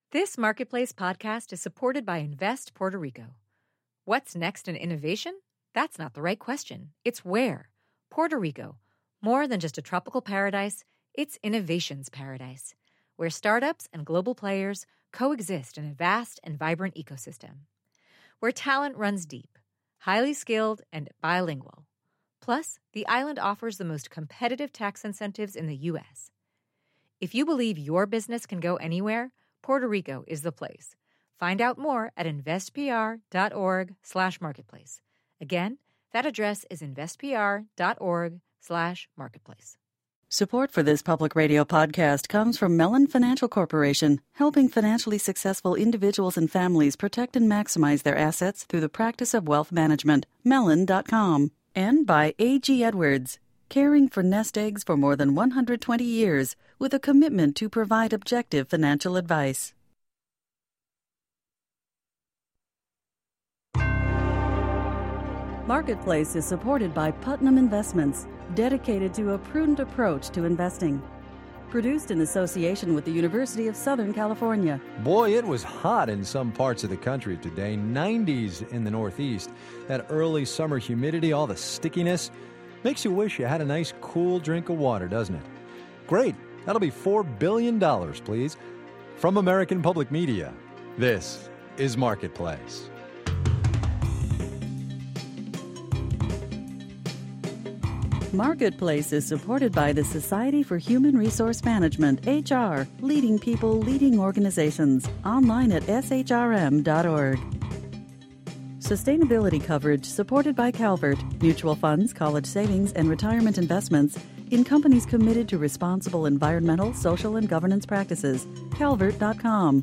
This Marketplace podcast is supported by Invest Puerto Rico. What's next in innovation? That's not the right question. It's where. Puerto Rico. More than just a tropical paradise, it's innovation's paradise, where startups and global players coexist in a vast and vibrant ecosystem. Where talent runs deep, highly skilled, and bilingual. Plus, the island offers the most competitive tax incentives in the U.S. If you believe your business can go anywhere, Puerto Rico is the place. Find out more at investpr.org/marketplace. Again, that address is investpr.org/marketplace. Support for this public radio podcast comes from Mellon Financial Corporation, helping financially successful individuals and families protect and maximize their assets through the practice of wealth management. Mellon.com. And by A.G. Edwards, caring for nest eggs for more than 120 years with a commitment to provide objective financial advice. Marketplace is supported by Putnam Investments, dedicated to a prudent approach to investing. Produced in association with the University of Southern California. Boy, it was hot in some parts of the country today. 90s in the Northeast. That early summer humidity, all the stickiness, makes you wish you had a nice cool drink of water, doesn't it? Great. That'll be $4 billion, please. From American Public Media, this is Marketplace. Marketplace is supported by the Society for Human Resource Management, HR, leading people, leading organizations. Online at shrm.org. Sustainability coverage supported by Calvert, mutual funds, college savings, and retirement investments in companies committed to responsible environmental, social, and governance practices. Calvert.com.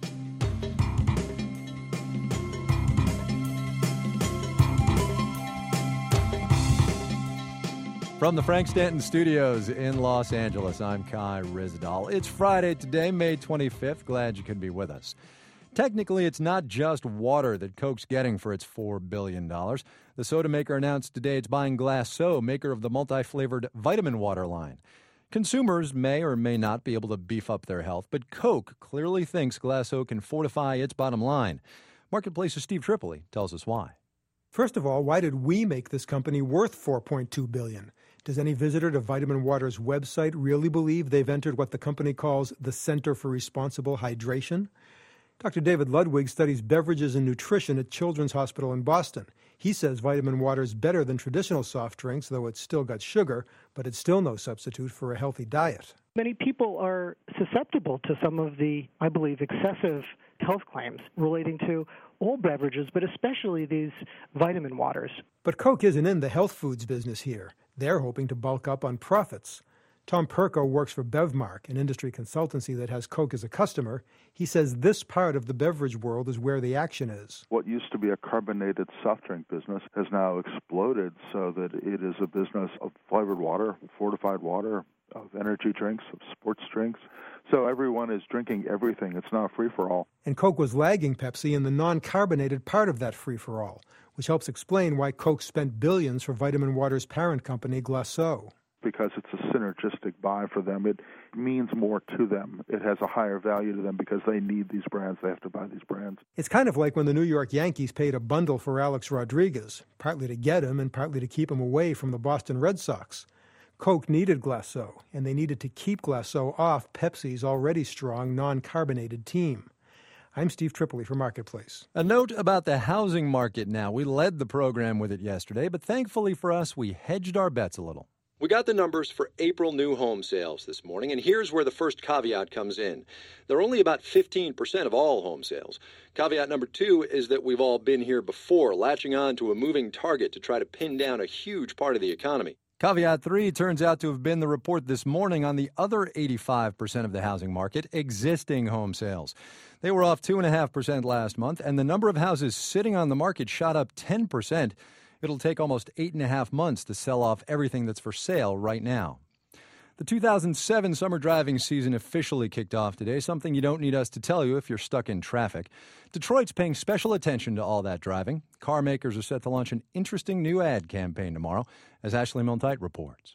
From the Frank Stanton Studios in Los Angeles, I'm Kai Ryssdal. It's Friday today, May 25th. Glad you could be with us. Technically, it's not just water that Coke's getting for its $4 billion. The soda maker announced today it's buying Glacéau, maker of the multi-flavored vitamin water line. Consumers may or may not be able to beef up their health, but Coke clearly thinks Glacéau can fortify its bottom line. Marketplace's Steve Tripoli tells us why. First of all, why did we make this company worth $4.2 billion? Does any visitor to Vitamin Water's website really believe they've entered what the company calls the Center for Responsible Hydration? Dr. David Ludwig studies beverages and nutrition at Children's Hospital in Boston. He says Vitamin Water is better than traditional soft drinks, though it's still got sugar, but it's still no substitute for a healthy diet. Many people are susceptible to some of the, I believe, excessive health claims relating to all beverages, but especially these vitamin waters. But Coke isn't in the health foods business here. They're hoping to bulk up on profits. Tom Perko works for Bevmark, an industry consultancy that has Coke as a customer. He says this part of the beverage world is where the action is. What used to be a carbonated soft drink business has now exploded so that it is a business of flavored water, fortified water, of energy drinks, of sports drinks. So everyone is drinking everything. It's not a free-for-all. And Coke was lagging Pepsi in the non-carbonated part of that free-for-all, which helps explain why Coke spent billions for Vitamin Water's parent company, Glacéau. Because it's a synergistic buy for them. It means more to them. It has a higher value to them because they need these brands. They have to buy these brands. It's kind of like when the New York Yankees paid a bundle for Alex Rodriguez, partly to get him and partly to keep him away from the Boston Red Sox. Coke needed Glacéau, and they needed to keep Glacéau off Pepsi's already strong non-carbonated team. I'm Steve Tripoli for Marketplace. A note about the housing market now. We led the program with it yesterday, but thankfully for us, we hedged our bets a little. We got the numbers for April new home sales this morning, and here's where the first caveat comes in. They're only about 15% of all home sales. Caveat number two is that we've all been here before, latching on to a moving target to try to pin down a huge part of the economy. Caveat 3 turns out to have been the report this morning on the other 85% of the housing market, existing home sales. They were off 2.5% last month, and the number of houses sitting on the market shot up 10%. It'll take almost 8.5 months to sell off everything that's for sale right now. The 2007 summer driving season officially kicked off today, something you don't need us to tell you if you're stuck in traffic. Detroit's paying special attention to all that driving. Car makers are set to launch an interesting new ad campaign tomorrow, as Ashley Milne-Tite reports.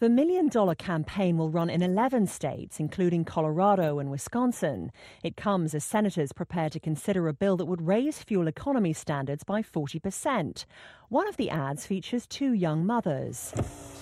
The $1 million campaign will run in 11 states, including Colorado and Wisconsin. It comes as senators prepare to consider a bill that would raise fuel economy standards by 40%. One of the ads features 2 young mothers.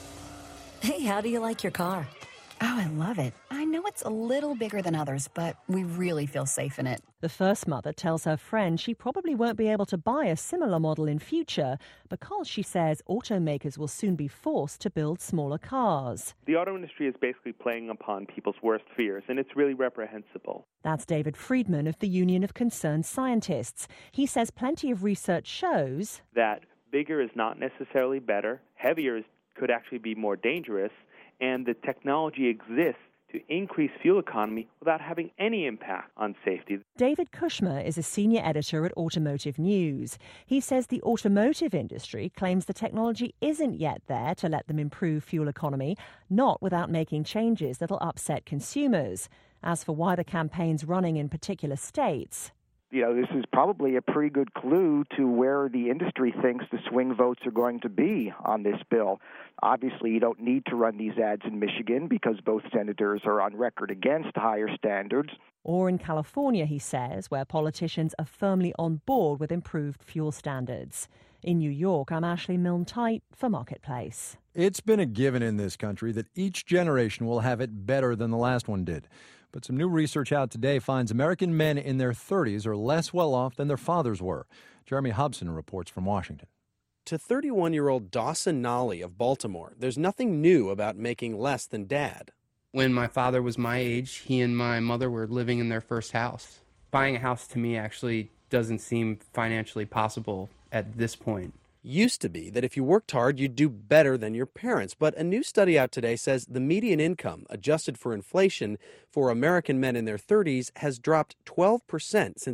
Hey, how do you like your car? Oh, I love it. I know it's a little bigger than others, but we really feel safe in it. The first mother tells her friend she probably won't be able to buy a similar model in future because, she says, automakers will soon be forced to build smaller cars. The auto industry is basically playing upon people's worst fears, and it's really reprehensible. That's David Friedman of the Union of Concerned Scientists. He says plenty of research shows that bigger is not necessarily better, heavier could actually be more dangerous, and the technology exists to increase fuel economy without having any impact on safety. David Kushmer is a senior editor at Automotive News. He says the automotive industry claims the technology isn't yet there to let them improve fuel economy, not without making changes that'll upset consumers. As for why the campaign's running in particular states, this is probably a pretty good clue to where the industry thinks the swing votes are going to be on this bill. Obviously, you don't need to run these ads in Michigan because both senators are on record against higher standards. Or in California, he says, where politicians are firmly on board with improved fuel standards. In New York, I'm Ashley Milne-Tyte for Marketplace. It's been a given in this country that each generation will have it better than the last one did. But some new research out today finds American men in their 30s are less well off than their fathers were. Jeremy Hobson reports from Washington. To 31-year-old Dawson Nolly of Baltimore, there's nothing new about making less than Dad. When my father was my age, he and my mother were living in their first house. Buying a house to me actually doesn't seem financially possible at this point. Used to be that if you worked hard, you'd do better than your parents. But a new study out today says the median income, adjusted for inflation, for American men in their 30s has dropped 12% since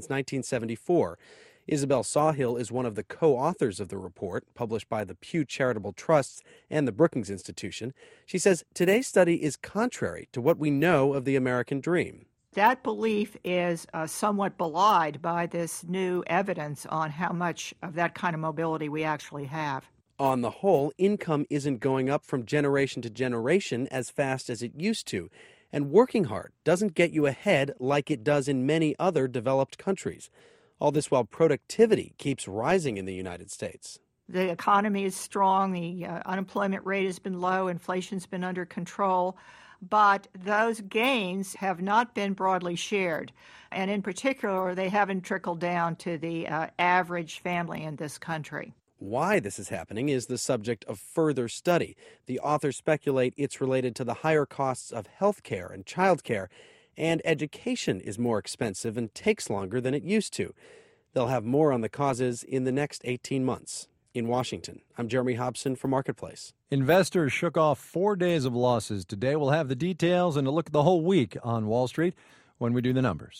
1974. Isabel Sawhill is one of the co-authors of the report, published by the Pew Charitable Trusts and the Brookings Institution. She says today's study is contrary to what we know of the American dream. That belief is somewhat belied by this new evidence on how much of that kind of mobility we actually have. On the whole, income isn't going up from generation to generation as fast as it used to, and working hard doesn't get you ahead like it does in many other developed countries. All this while productivity keeps rising in the United States. The economy is strong, the unemployment rate has been low, inflation's been under control. But those gains have not been broadly shared. And in particular, they haven't trickled down to the average family in this country. Why this is happening is the subject of further study. The authors speculate it's related to the higher costs of health care and child care, and education is more expensive and takes longer than it used to. They'll have more on the causes in the next 18 months. In Washington, I'm Jeremy Hobson for Marketplace. Investors shook off 4 days of losses today. We'll have the details and a look at the whole week on Wall Street when we do the numbers.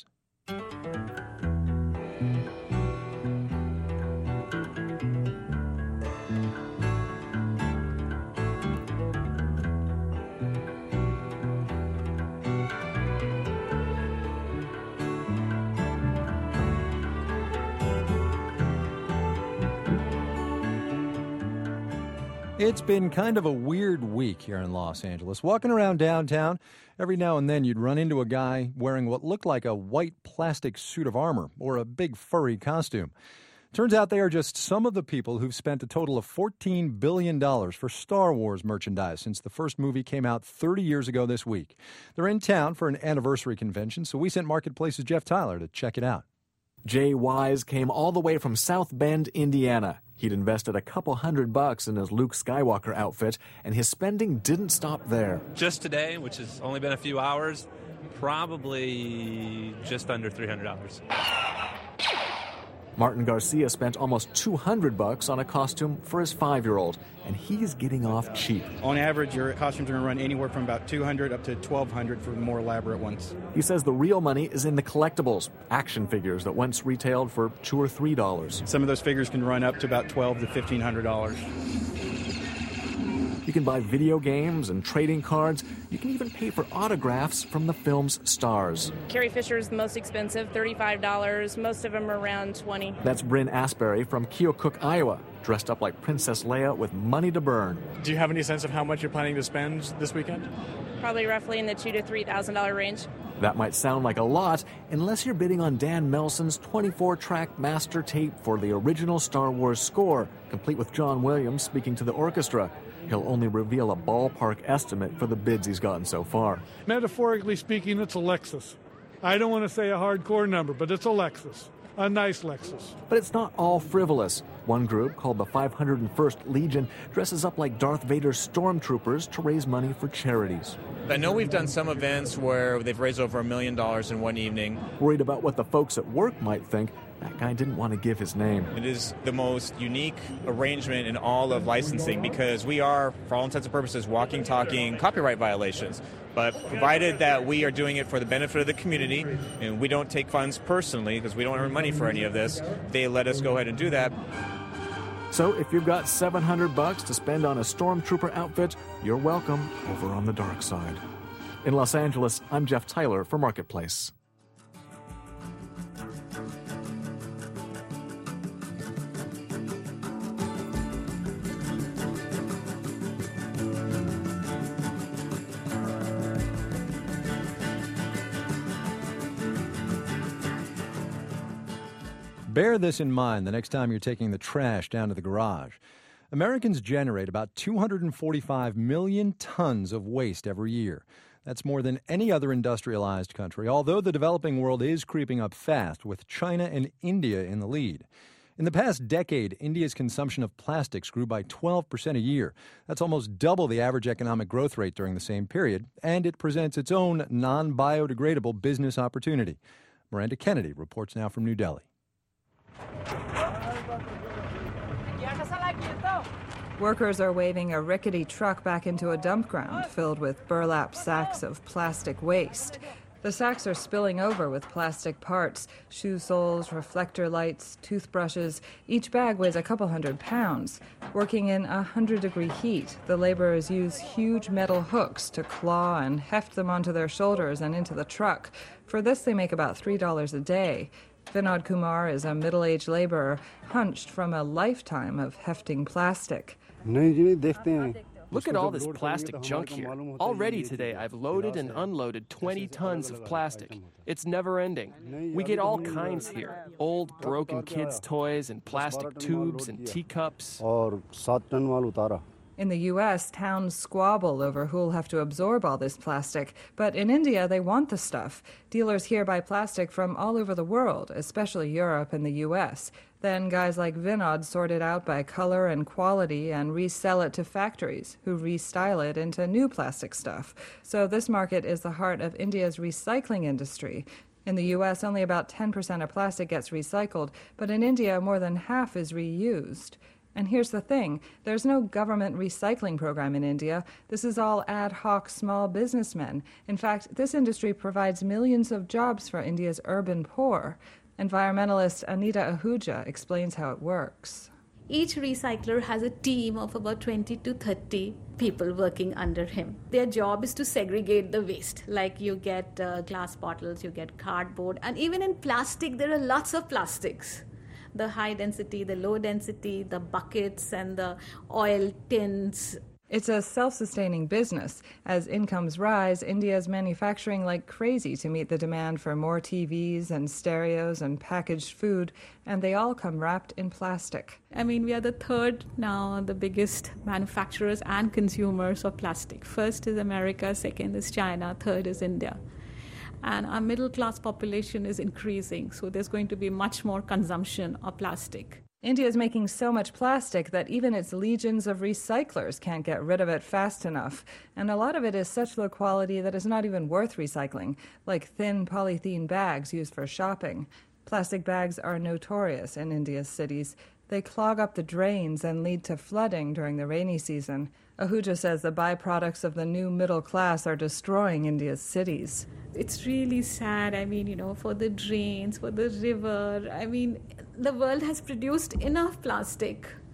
It's been kind of a weird week here in Los Angeles. Walking around downtown, every now and then you'd run into a guy wearing what looked like a white plastic suit of armor or a big furry costume. Turns out they are just some of the people who've spent a total of $14 billion for Star Wars merchandise since the first movie came out 30 years ago this week. They're in town for an anniversary convention, so we sent Marketplace's Jeff Tyler to check it out. Jay Wise came all the way from South Bend, Indiana. He'd invested a couple $100 in his Luke Skywalker outfit, and his spending didn't stop there. Just today, which has only been a few hours, probably just under $300. Martin Garcia spent almost $200 on a costume for his 5-year-old, and he's getting off cheap. On average, your costumes are going to run anywhere from about $200 up to $1,200 for the more elaborate ones. He says the real money is in the collectibles, action figures that once retailed for $2 or $3. Some of those figures can run up to about $1,200 to $1,500. You can buy video games and trading cards. You can even pay for autographs from the film's stars. Carrie Fisher is the most expensive, $35. Most of them are around $20. That's Bryn Asbury from Keokuk, Iowa, dressed up like Princess Leia with money to burn. Do you have any sense of how much you're planning to spend this weekend? Probably roughly in the $2,000 to $3,000 range. That might sound like a lot unless you're bidding on Dan Melson's 24-track master tape for the original Star Wars score, complete with John Williams speaking to the orchestra. He'll only reveal a ballpark estimate for the bids he's gotten so far. Metaphorically speaking, it's a Lexus. I don't want to say a hardcore number, but it's a Lexus. A nice Lexus. But it's not all frivolous. One group, called the 501st Legion, dresses up like Darth Vader's stormtroopers to raise money for charities. I know we've done some events where they've raised over $1 million in one evening. Worried about what the folks at work might think, that guy didn't want to give his name. It is the most unique arrangement in all of licensing because we are, for all intents and purposes, walking, talking copyright violations. But provided that we are doing it for the benefit of the community and we don't take funds personally because we don't earn money for any of this, they let us go ahead and do that. So if you've got $700 to spend on a stormtrooper outfit, you're welcome over on the dark side. In Los Angeles, I'm Jeff Tyler for Marketplace. Bear this in mind the next time you're taking the trash down to the garage. Americans generate about 245 million tons of waste every year. That's more than any other industrialized country, although the developing world is creeping up fast, with China and India in the lead. In the past decade, India's consumption of plastics grew by 12% a year. That's almost double the average economic growth rate during the same period, and it presents its own non-biodegradable business opportunity. Miranda Kennedy reports now from New Delhi. Workers are waving a rickety truck back into a dump ground filled with burlap sacks of plastic waste. The sacks are spilling over with plastic parts, shoe soles, reflector lights, toothbrushes. Each bag weighs a couple hundred pounds. Working in 100-degree heat, the laborers use huge metal hooks to claw and heft them onto their shoulders and into the truck. For this, they make about $3 a day. Vinod Kumar is a middle-aged laborer, hunched from a lifetime of hefting plastic. Look at all this plastic junk here. Already today, I've loaded and unloaded 20 tons of plastic. It's never ending. We get all kinds here. Old, broken kids' toys and plastic tubes and teacups. In the U.S., towns squabble over who'll have to absorb all this plastic. But in India, they want the stuff. Dealers here buy plastic from all over the world, especially Europe and the U.S. Then guys like Vinod sort it out by color and quality and resell it to factories, who restyle it into new plastic stuff. So this market is the heart of India's recycling industry. In the U.S., only about 10% of plastic gets recycled, but in India, more than half is reused. And here's the thing, there's no government recycling program in India. This is all ad hoc small businessmen. In fact, this industry provides millions of jobs for India's urban poor. Environmentalist Anita Ahuja explains how it works. Each recycler has a team of about 20 to 30 people working under him. Their job is to segregate the waste. Like you get glass bottles, you get cardboard, and even in plastic, there are lots of plastics. The high density, the low density, the buckets and the oil tins. It's a self-sustaining business. As incomes rise, India is manufacturing like crazy to meet the demand for more TVs and stereos and packaged food, and they all come wrapped in plastic. I mean, we are the third now, the biggest manufacturers and consumers of plastic. First is America, second is China, third is India. And our middle-class population is increasing, so there's going to be much more consumption of plastic. India is making so much plastic that even its legions of recyclers can't get rid of it fast enough. And a lot of it is such low quality that it's not even worth recycling, like thin polythene bags used for shopping. Plastic bags are notorious in India's cities. They clog up the drains and lead to flooding during the rainy season. Ahuja says the byproducts of the new middle class are destroying India's cities. It's really sad, for the drains, for the river. The world has produced enough plastic.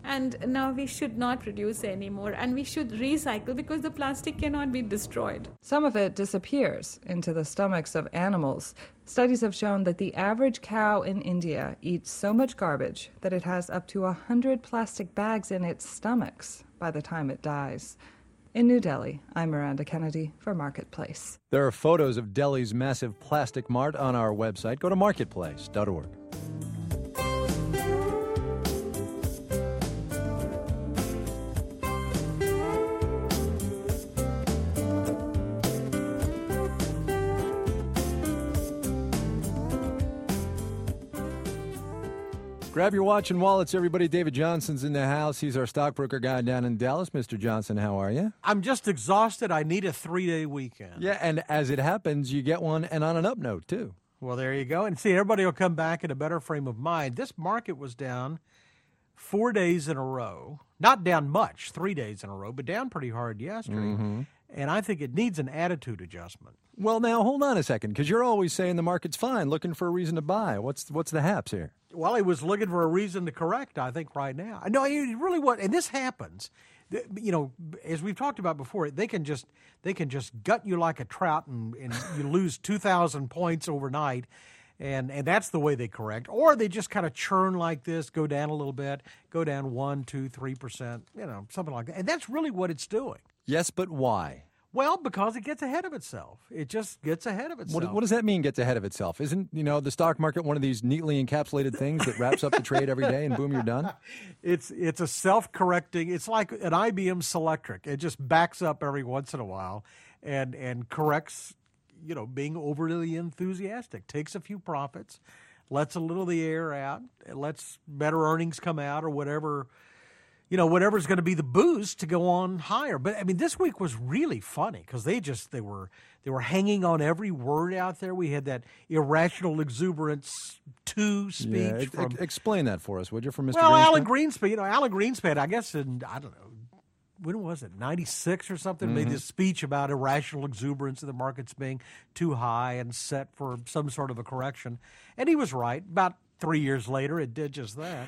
And now we should not produce anymore, and we should recycle because the plastic cannot be destroyed. Some of it disappears into the stomachs of animals. Studies have shown that the average cow in India eats so much garbage that it has up to 100 plastic bags in its stomachs by the time it dies. In New Delhi, I'm Miranda Kennedy for Marketplace. There are photos of Delhi's massive plastic mart on our website. Go to marketplace.org. Grab your watch and wallets, everybody. David Johnson's in the house. He's our stockbroker guy down in Dallas. Mr. Johnson, how are you? I'm just exhausted. I need a 3-day weekend. Yeah, and as it happens, you get one, and on an up note, too. Well, there you go. And see, everybody will come back in a better frame of mind. This market was down 4 days in a row. Not down much, 3 days in a row, but down pretty hard yesterday. Mm-hmm. And I think it needs an attitude adjustment. Well, now, hold on a second, because you're always saying the market's fine, looking for a reason to buy. What's the haps here? Well, he was looking for a reason to correct, I think, right now. No, he really was. And this happens. You know, as we've talked about before, they can just gut you like a trout and you lose 2,000 points overnight. And that's the way they correct. Or they just kind of churn like this, go down a little bit, go down 1%, 2%, 3%, something like that. And that's really what it's doing. Yes, but why? Well, because it gets ahead of itself. It just gets ahead of itself. What does that mean, gets ahead of itself? Isn't, the stock market one of these neatly encapsulated things that wraps up the trade every day and boom, you're done? It's a self-correcting. It's like an IBM Selectric. It just backs up every once in a while and corrects, being overly enthusiastic. Takes a few profits, lets a little of the air out, lets better earnings come out or whatever. Whatever's going to be the boost to go on higher. But I mean, this week was really funny because they were hanging on every word out there. We had that irrational exuberance 2 speech. Yeah, explain that for us, would you, from Mr. Well, Greenspan? Alan Greenspan. Alan Greenspan, I guess in, I don't know, when was it, 96 or something, made this speech about irrational exuberance of the markets being too high and set for some sort of a correction. And he was right. About 3 years later, it did just that.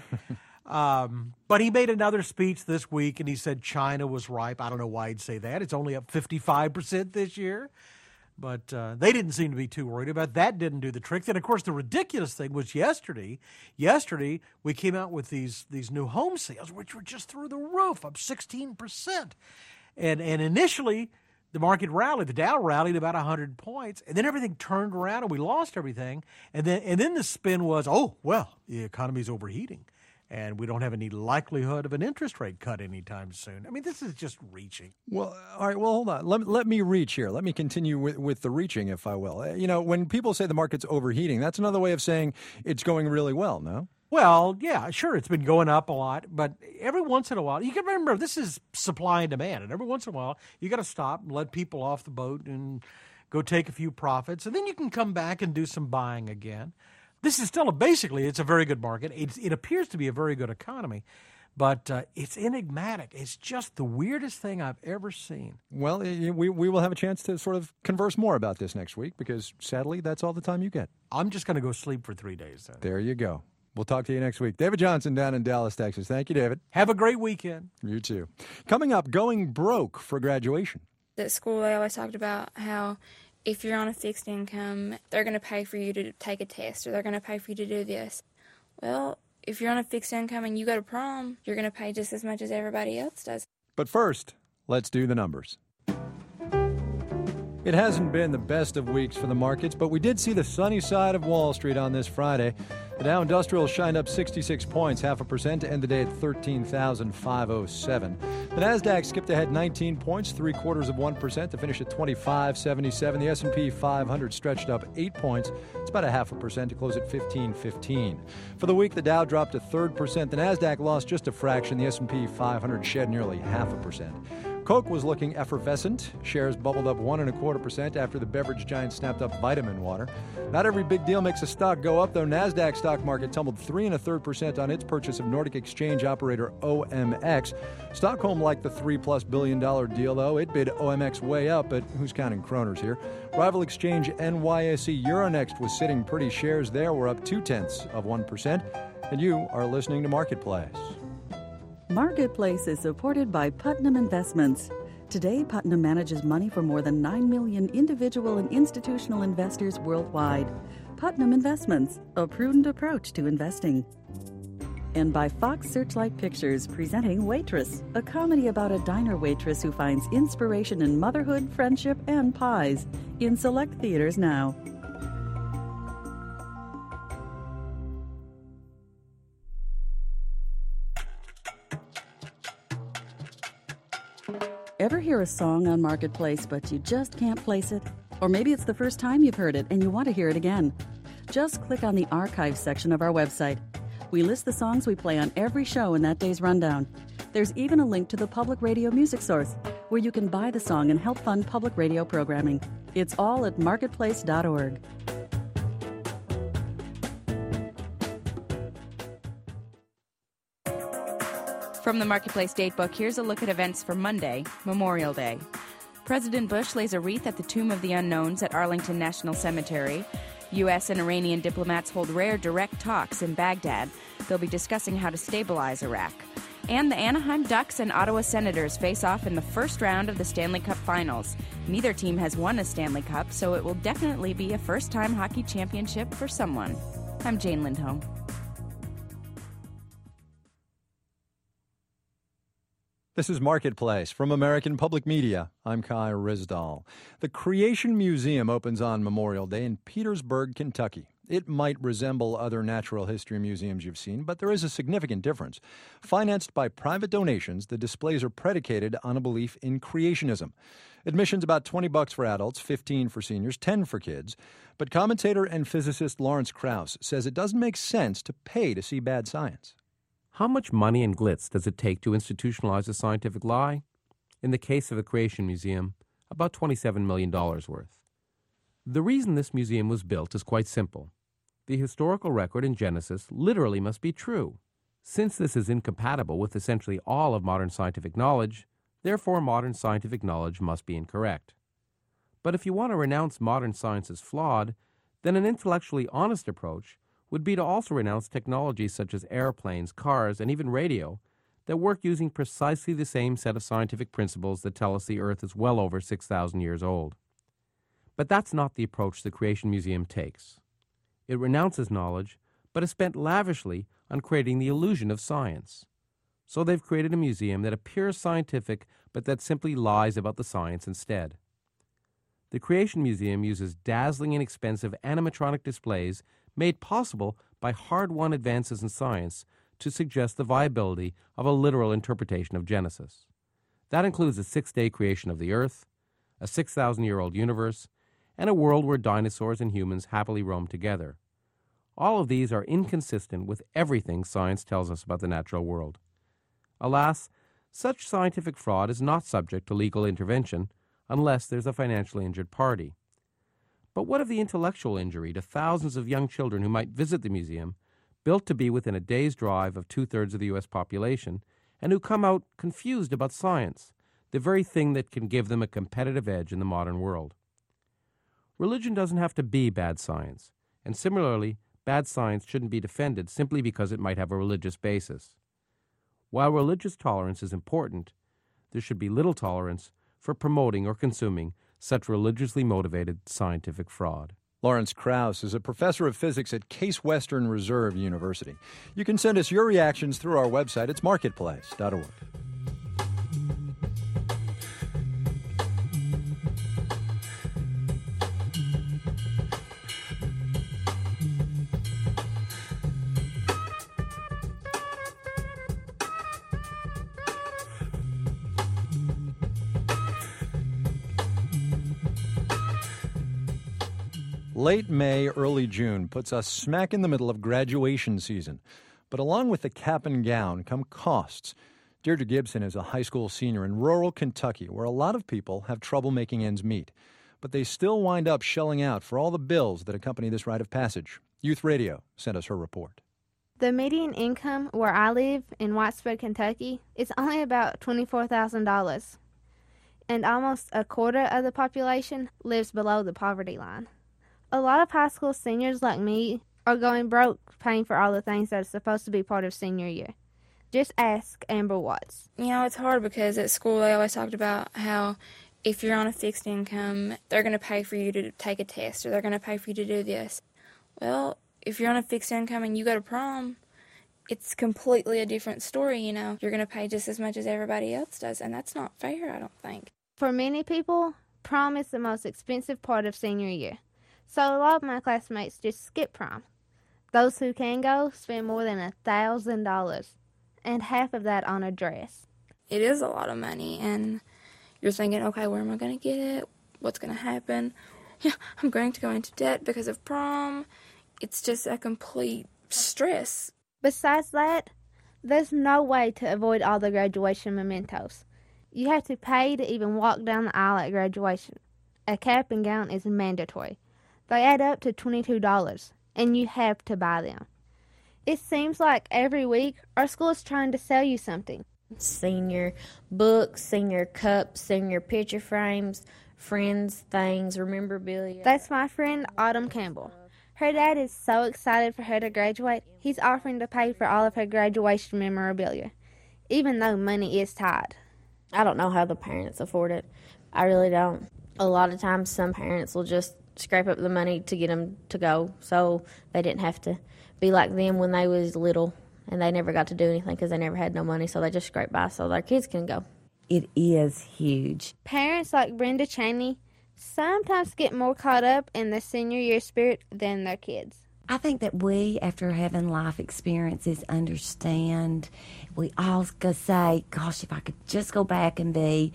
But he made another speech this week, and he said China was ripe. I don't know why he'd say that. It's only up 55% this year. But they didn't seem to be too worried about it. That. Didn't do the trick. Then, of course, the ridiculous thing was yesterday. Yesterday, we came out with these new home sales, which were just through the roof, up 16%. And initially, the market rallied. The Dow rallied about 100 points, and then everything turned around, and we lost everything. And then the spin was, the economy's overheating. And we don't have any likelihood of an interest rate cut anytime soon. I mean, this is just reaching. Well, all right, well, hold on. Let me reach here. Let me continue with the reaching, if I will. When people say the market's overheating, that's another way of saying it's going really well, no? Well, yeah, sure, it's been going up a lot. But every once in a while, you can remember, this is supply and demand. And every once in a while, you got to stop and let people off the boat and go take a few profits. And then you can come back and do some buying again. This is still it's a very good market. It appears to be a very good economy, but it's enigmatic. It's just the weirdest thing I've ever seen. Well, we will have a chance to sort of converse more about this next week because, sadly, that's all the time you get. I'm just going to go sleep for 3 days then. There you go. We'll talk to you next week. David Johnson down in Dallas, Texas. Thank you, David. Have a great weekend. You too. Coming up, going broke for graduation. At school, they always talked about how if you're on a fixed income, they're going to pay for you to take a test or they're going to pay for you to do this. Well, if you're on a fixed income and you go to prom, you're going to pay just as much as everybody else does. But first, let's do the numbers. It hasn't been the best of weeks for the markets, but we did see the sunny side of Wall Street on this Friday. The Dow Industrial shined up 66 points, 0.5%, to end the day at 13,507. The Nasdaq skipped ahead 19 points, 0.75%, to finish at 2577. The S&P 500 stretched up 8 points. It's about 0.5% to close at 1515. For the week, the Dow dropped a 1/3%. The Nasdaq lost just a fraction. The S&P 500 shed nearly 0.5%. Coke was looking effervescent. Shares bubbled up 1.25% after the beverage giant snapped up vitamin water. Not every big deal makes a stock go up, though. Nasdaq stock market tumbled 3.33% on its purchase of Nordic exchange operator OMX. Stockholm liked the $3+ billion deal, though. It bid OMX way up, but who's counting kroners here? Rival exchange NYSE Euronext was sitting pretty. Shares there were up 0.2%. And you are listening to Marketplace. Marketplace is supported by Putnam Investments. Today, Putnam manages money for more than 9 million individual and institutional investors worldwide. Putnam Investments, a prudent approach to investing. And by Fox Searchlight Pictures, presenting Waitress, a comedy about a diner waitress who finds inspiration in motherhood, friendship, and pies. In select theaters now. Ever hear a song on Marketplace, but you just can't place it? Or maybe it's the first time you've heard it and you want to hear it again. Just click on the archive section of our website. We list the songs we play on every show in that day's rundown. There's even a link to the Public Radio Music Source, where you can buy the song and help fund public radio programming. It's all at marketplace.org. From the Marketplace Datebook, here's a look at events for Monday, Memorial Day. President Bush lays a wreath at the Tomb of the Unknowns at Arlington National Cemetery. U.S. and Iranian diplomats hold rare direct talks in Baghdad. They'll be discussing how to stabilize Iraq. And the Anaheim Ducks and Ottawa Senators face off in the first round of the Stanley Cup Finals. Neither team has won a Stanley Cup, so it will definitely be a first-time hockey championship for someone. I'm Jane Lindholm. This is Marketplace from American Public Media. I'm Kai Rizdal. The Creation Museum opens on Memorial Day in Petersburg, Kentucky. It might resemble other natural history museums you've seen, but there is a significant difference. Financed by private donations, the displays are predicated on a belief in creationism. Admission's about $20 for adults, $15 for seniors, $10 for kids. But commentator and physicist Lawrence Krauss says it doesn't make sense to pay to see bad science. How much money and glitz does it take to institutionalize a scientific lie? In the case of the Creation Museum, about $27 million worth. The reason this museum was built is quite simple. The historical record in Genesis literally must be true. Since this is incompatible with essentially all of modern scientific knowledge, therefore modern scientific knowledge must be incorrect. But if you want to renounce modern science as flawed, then an intellectually honest approach would be to also renounce technologies such as airplanes, cars, and even radio that work using precisely the same set of scientific principles that tell us the Earth is well over 6,000 years old. But that's not the approach the Creation Museum takes. It renounces knowledge, but is spent lavishly on creating the illusion of science. So they've created a museum that appears scientific, but that simply lies about the science instead. The Creation Museum uses dazzling and expensive animatronic displays made possible by hard-won advances in science to suggest the viability of a literal interpretation of Genesis. That includes a 6-day creation of the Earth, a 6,000-year-old universe, and a world where dinosaurs and humans happily roam together. All of these are inconsistent with everything science tells us about the natural world. Alas, such scientific fraud is not subject to legal intervention unless there's a financially injured party. But what of the intellectual injury to thousands of young children who might visit the museum, built to be within a day's drive of 2/3 of the U.S. population, and who come out confused about science, the very thing that can give them a competitive edge in the modern world? Religion doesn't have to be bad science, and similarly, bad science shouldn't be defended simply because it might have a religious basis. While religious tolerance is important, there should be little tolerance for promoting or consuming such religiously motivated scientific fraud. Lawrence Krauss is a professor of physics at Case Western Reserve University. You can send us your reactions through our website. It's marketplace.org. Late May, early June puts us smack in the middle of graduation season. But along with the cap and gown come costs. Deirdre Gibson is a high school senior in rural Kentucky, where a lot of people have trouble making ends meet. But they still wind up shelling out for all the bills that accompany this rite of passage. Youth Radio sent us her report. The median income where I live in Whitesburg, Kentucky, is only about $24,000. And almost a quarter of the population lives below the poverty line. A lot of high school seniors like me are going broke paying for all the things that are supposed to be part of senior year. Just ask Amber Watts. You know, it's hard because at school they always talked about how if you're on a fixed income, they're going to pay for you to take a test or they're going to pay for you to do this. Well, if you're on a fixed income and you go to prom, it's completely a different story, you know. You're going to pay just as much as everybody else does, and that's not fair, I don't think. For many people, prom is the most expensive part of senior year. So a lot of my classmates just skip prom. Those who can go spend more than $1,000, and half of that on a dress. It is a lot of money, and you're thinking, okay, where am I going to get it? What's going to happen? Yeah, I'm going to go into debt because of prom. It's just a complete stress. Besides that, there's no way to avoid all the graduation mementos. You have to pay to even walk down the aisle at graduation. A cap and gown is mandatory. They add up to $22, and you have to buy them. It seems like every week our school is trying to sell you something. Senior books, senior cups, senior picture frames, friends, things, memorabilia. That's my friend Autumn Campbell. Her dad is so excited for her to graduate, he's offering to pay for all of her graduation memorabilia, even though money is tight. I don't know how the parents afford it. I really don't. A lot of times some parents will just scrape up the money to get them to go, so they didn't have to be like them when they was little, and they never got to do anything because they never had no money, so they just scrape by so their kids can go. It is huge. Parents like Brenda Cheney sometimes get more caught up in the senior year spirit than their kids. I think that we, after having life experiences, understand. We all say, gosh, if I could just go back and be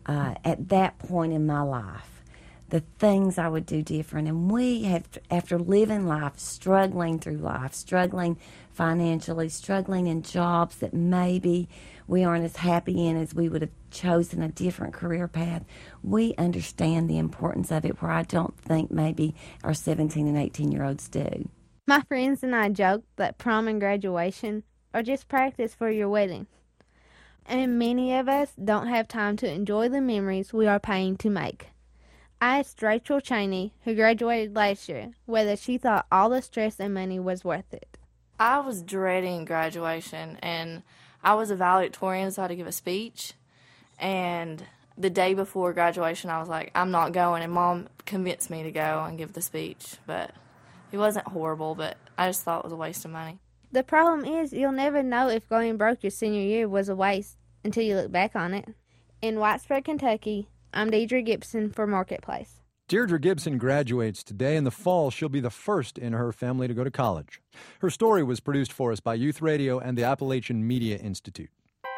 at that point in my life, the things I would do different. And we have, after living life, struggling through life, struggling financially, struggling in jobs that maybe we aren't as happy in as we would have chosen a different career path, we understand the importance of it, where I don't think maybe our 17 and 18-year-olds do. My friends and I joke that prom and graduation are just practice for your wedding. And many of us don't have time to enjoy the memories we are paying to make. I asked Rachel Cheney, who graduated last year, whether she thought all the stress and money was worth it. I was dreading graduation, and I was a valedictorian, so I had to give a speech. And the day before graduation, I was like, I'm not going, and Mom convinced me to go and give the speech. But it wasn't horrible, but I just thought it was a waste of money. The problem is you'll never know if going broke your senior year was a waste until you look back on it. In Whitesburg, Kentucky, I'm Deidre Gibson for Marketplace. Deirdre Gibson graduates today. In the fall, she'll be the first in her family to go to college. Her story was produced for us by Youth Radio and the Appalachian Media Institute.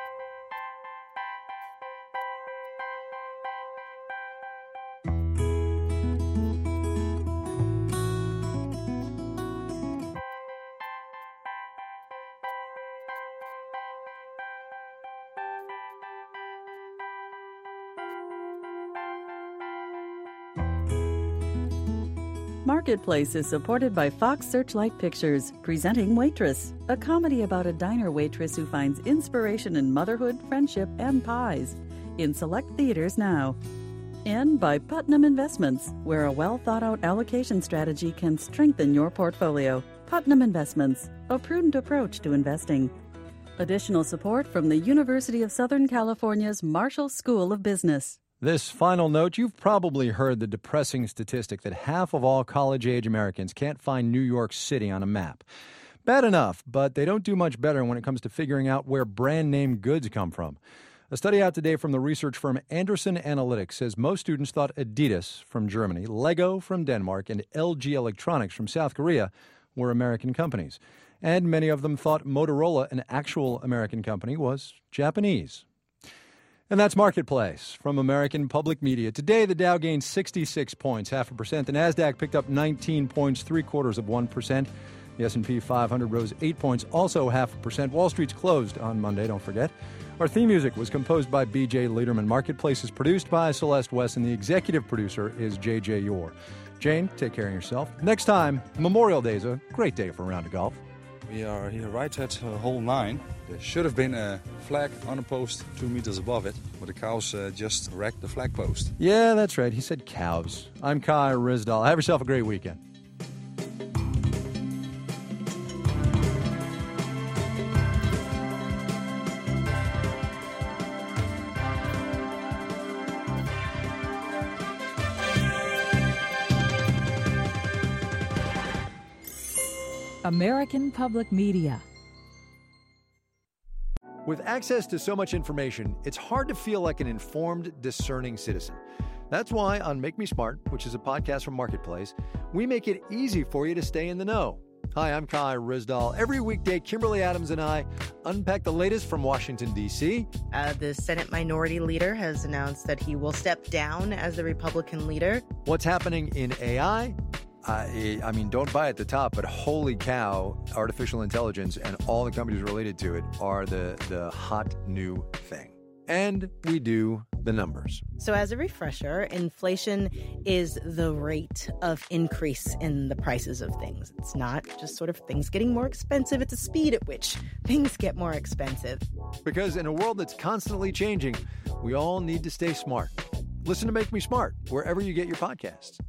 Marketplace is supported by Fox Searchlight Pictures, presenting Waitress, a comedy about a diner waitress who finds inspiration in motherhood, friendship, and pies. In select theaters now. And by Putnam Investments, where a well-thought-out allocation strategy can strengthen your portfolio. Putnam Investments, a prudent approach to investing. Additional support from the University of Southern California's Marshall School of Business. This final note, you've probably heard the depressing statistic that half of all college-age Americans can't find New York City on a map. Bad enough, but they don't do much better when it comes to figuring out where brand-name goods come from. A study out today from the research firm Anderson Analytics says most students thought Adidas from Germany, Lego from Denmark, and LG Electronics from South Korea were American companies. And many of them thought Motorola, an actual American company, was Japanese. And that's Marketplace from American Public Media. Today, the Dow gained 66 points, 0.5%. The NASDAQ picked up 19 points, 0.75%. The S&P 500 rose 8 points, also 0.5%. Wall Street's closed on Monday, don't forget. Our theme music was composed by B.J. Lederman. Marketplace is produced by Celeste West, and the executive producer is J.J. Yore. Jane, take care of yourself. Next time, Memorial Day is a great day for a round of golf. We are here right at hole 9. There should have been a flag on a post 2 meters above it, but the cows just wrecked the flag post. Yeah, that's right. He said cows. I'm Kai Rizdal. Have yourself a great weekend. American Public Media. With access to so much information, it's hard to feel like an informed, discerning citizen. That's why on Make Me Smart, which is a podcast from Marketplace, we make it easy for you to stay in the know. Hi, I'm Kai Ryssdal. Every weekday, Kimberly Adams and I unpack the latest from Washington, D.C. The Senate Minority Leader has announced that he will step down as the Republican leader. What's happening in AI? I mean, don't buy at the top, but holy cow, artificial intelligence and all the companies related to it are the hot new thing. And we do the numbers. So as a refresher, inflation is the rate of increase in the prices of things. It's not just sort of things getting more expensive. It's the speed at which things get more expensive. Because in a world that's constantly changing, we all need to stay smart. Listen to Make Me Smart wherever you get your podcasts.